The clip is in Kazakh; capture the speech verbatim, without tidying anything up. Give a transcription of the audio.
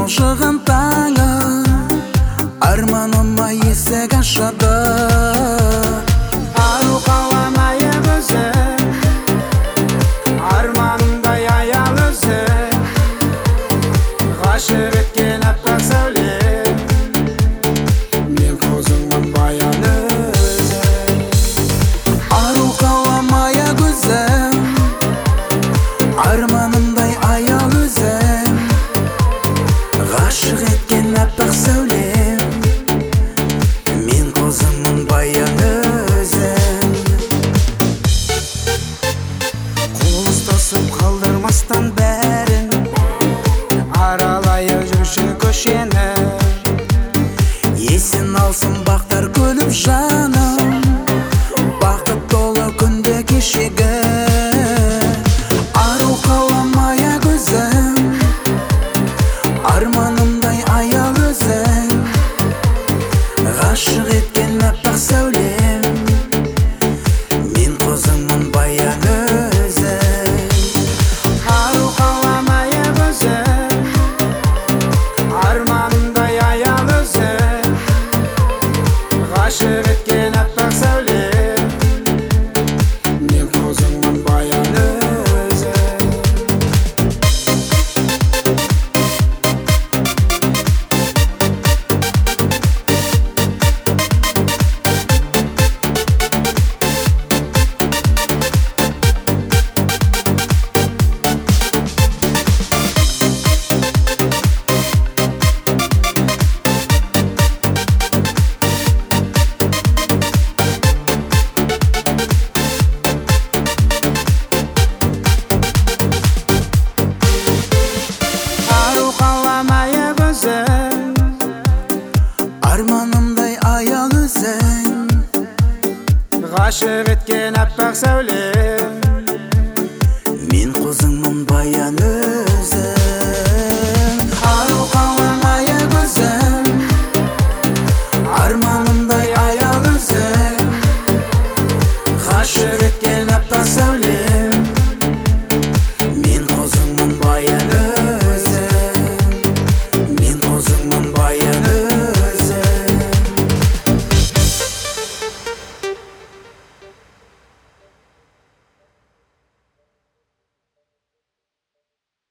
Ашыған таңы арманыма есік ашады. Ару қаламайы өзі, арманымдай аял өзі, ғашық еткен аппақ сәуле, мен көзіңнің баяны өзі. Ару қаламайы өзі, арманымдай аял өзі, ғашық еткен аппақ сәулем, мен көзіңнің баяны өзі. Қол ұстасып қалдырмастан бәрін, аралайы жүрші көшені, Есен алсын бақтар көліп жаным, бақыт толы күнде кешегі. Ару қаламайы көзім, арманымдай аял өзің, ғашық еткен аппақ сәулем, мен көзіңнің баяны өзі. ару қаламайы өзі, арманымдай аял өзі, ғашық еткен аппақ сәуле, мен көзіңнің баяны өзі. Ару қаламайы өзі, Арманымдай аял өзің, ғашық еткен аппақ сәуле, мен көзіңнің баяны өзі. Ару қаламайы өзің, арманымдай аял өзің, ғашық еткен аппақ сәулем,